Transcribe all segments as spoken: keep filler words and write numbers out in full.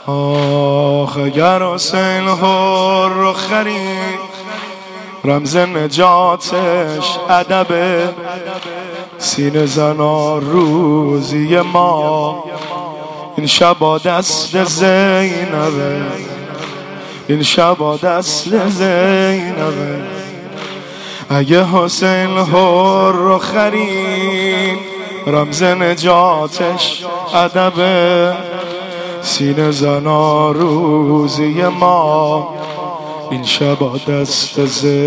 آخ اگر حسین هر رو خرید، رمز نجاتش ادب، سینه زنا روزی ما. این شبا دست زینبه، این شبا دست زینبه. اگه حسین هر رو خرید، رمز نجاتش ادب، سینه زنا روزی ما. این شبا دست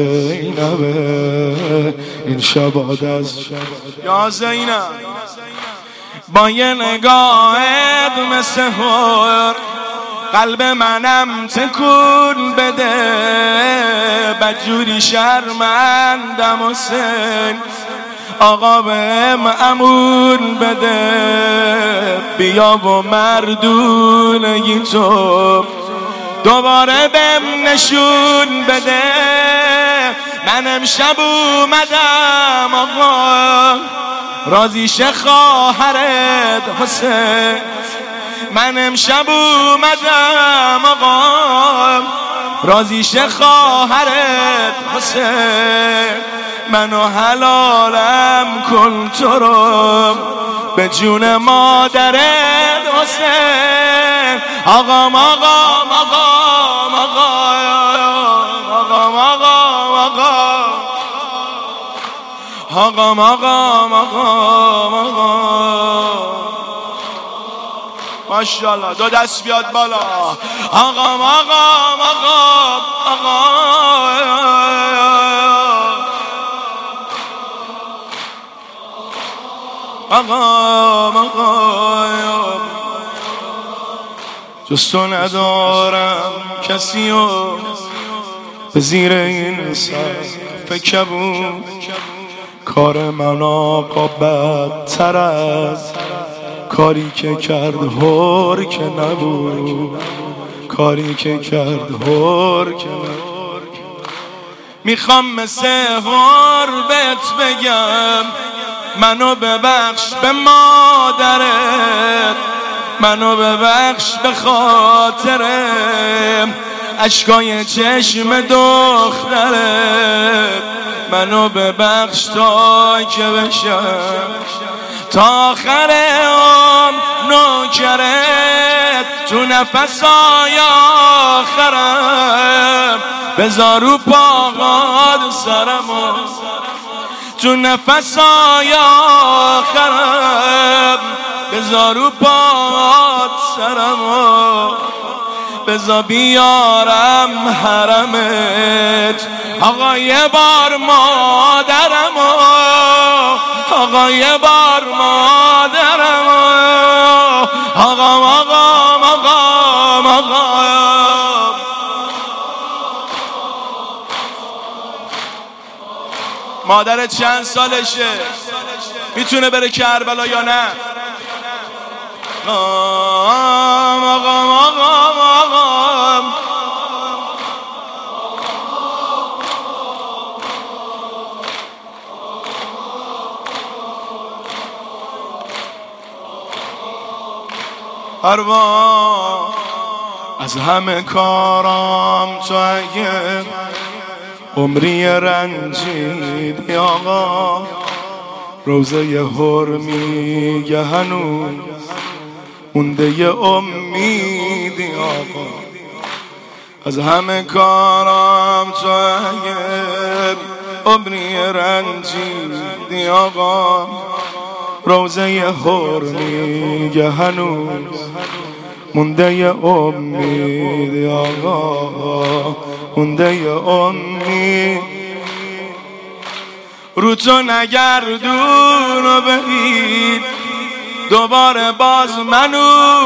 زینبه، این شبا دست یا زینب. با یه نگاهت مثل هر قلب منم تکون بده. بدجوری شرمندم حسین، آقا بهم امون بده. بیا و مردونگی تو دوباره بهم نشون بده. من امشب اومدم آقا راضیش خواهرت حسین. من امشب اومدم آقا راضیش خواهرت حسین. منو حلالم کن تو رو به جون مادرت حسین. آقام آقام آقام آقام آقام آقام آقام آقام آقام. ماشاءالله دو دست بیاد بالا. آقام آقام آقام آقام آقام. جز تو ندارم کسی و به زیر این سقف کبود. کار من آقا بدتر از کاری که کرد هر که نبود. کاری که کرد هر که نبود. میخوام مثل هر بهت بگم منو ببخش به مادرت، منو ببخش به خاطرم اشکای چشم دخترت. منو ببخش تا که بشم تا آخر عمر نوکرت. تو نفسای آخرم بذار رو پاهات سرمو. تو نفسای آخرم بذار رو پاهات سرمو. بذار بیارم حرمت آقا یه بار مادرمو. آقا یه بار مادرمو. آقام آقام آقام آقام. مادرت چند سالشه؟ میتونه بره کربلا یا نه؟ آقام آقام آقام آقام. هروا از همه کارام تو اگه عمری رنجیدی آقا. روزه ی هر میگه هنوز مونده ی امیدی آقا. از همه کارام تو اگه عمری رنجیدی آقا. روزه ی هر میگه هنوز مونده ی امیدی آقا. مونده ی امید. رو تو نگردون و ببین دوباره باز من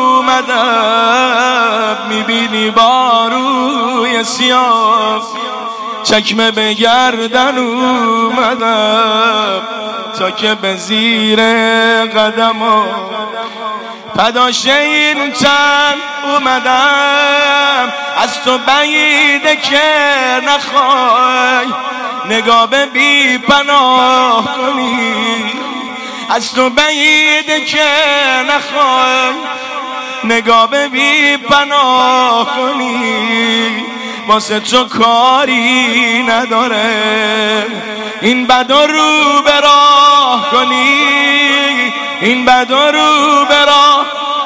اومدم. میبینی با روی سیاه چکمه به گردن اومدم. تا که به زیر قدمو فداش این تن اومدم. از تو بعیده که نخوای نگاه به بی پناه کنی. از تو بعیده که نخوای نگاه به بی پناه کنی واسه تو کاری نداره این بدا رو به راه کنی این بدا رو به راه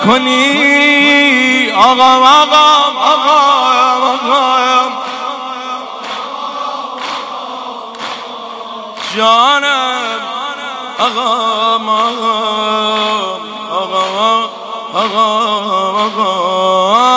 کنی آقا آقا آقا آقا جانم آقا آقا آقا آقا آقا